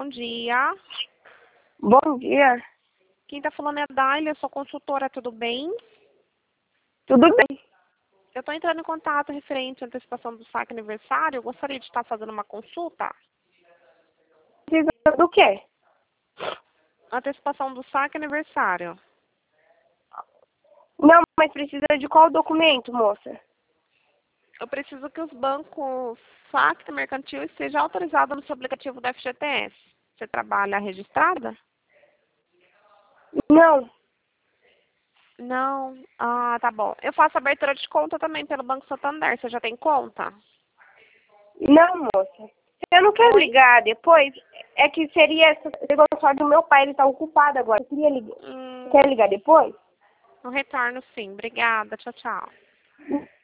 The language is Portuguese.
dia. Bom dia. Quem tá falando é a Dália, sou consultora, tudo bem? Tudo bem? Eu tô entrando em contato referente à antecipação do saque aniversário. Eu gostaria de estar fazendo uma consulta. Precisa do quê? Antecipação do saque aniversário. Não, mas precisa de qual documento, moça? Eu preciso que os bancos saque mercantil esteja autorizado no seu aplicativo da FGTS. Você trabalha registrada? Não. Não. Ah, tá bom. Eu faço abertura de conta também pelo Banco Santander. Você já tem conta? Não, moça. Eu não quero Oi? ligar depois. É que seria essa só do meu pai, ele tá ocupado agora. Eu queria ligar. Quer ligar depois? Eu retorno sim. Obrigada. Tchau, tchau.